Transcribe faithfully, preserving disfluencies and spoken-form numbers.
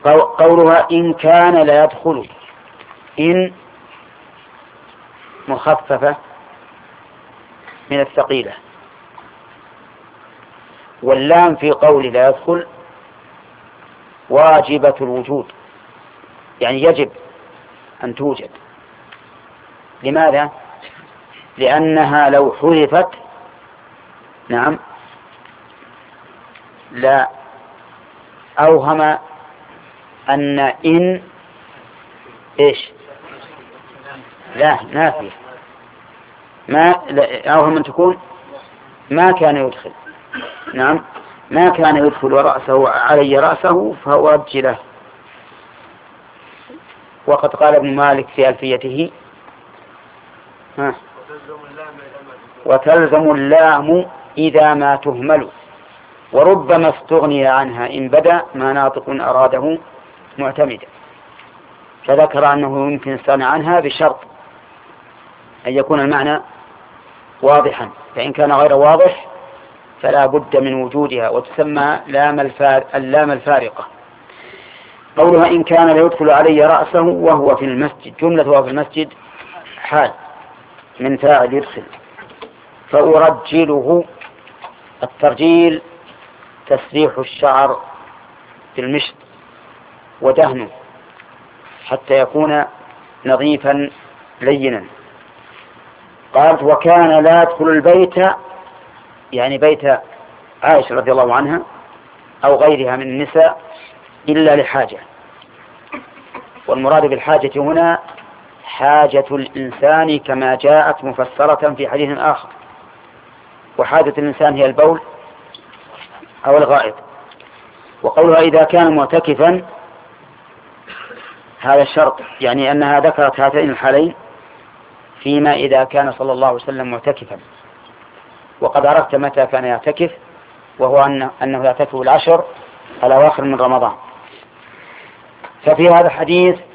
قولها إن كان لا يدخل، إن مخففة من الثقيلة، واللام في قول لا يدخل واجبة الوجود، يعني يجب أن توجد. لماذا؟ لأنها لو حذفت نعم لا أوهم أن إن إيش لا نافية، ما أوهم أن تكون ما كان يدخل، نعم ما كان يدخل رأسه علي رأسه فأرج له. وقد قال ابن مالك في ألفيته ها وتلزم اللام إذا ما تهمل، وربما استغني عنها إن بدا ما ناطق أراده معتمدا. فذكر أنه يمكن استغنى عنها بشرط أن يكون المعنى واضحا، فإن كان غير واضح فلا بد من وجودها، وتسمى لام اللام الفارقة. قولها إن كان لا يدخل علي رأسه وهو في المسجد، جملة وهو في المسجد حال من فاعل يدخل. فأرجله، الترجيل تسريح الشعر بالمشط ودهنه حتى يكون نظيفا لينا. قالت وكان لا يدخل البيت، يعني بيت عائشة رضي الله عنها أو غيرها من النساء إلا لحاجة، والمراد بالحاجة هنا حاجة الإنسان كما جاءت مفسرة في حديث آخر، وحاجة الإنسان هي البول أو الغائط. وقولها إذا كان معتكفا هذا الشرط، يعني أنها ذكرت هاتين الحالين فيما إذا كان صلى الله عليه وسلم معتكفا، وقد عرفت متى كان يعتكف، وهو أنه يعتكف العشر الأواخر من رمضان. ففي هذا الحديث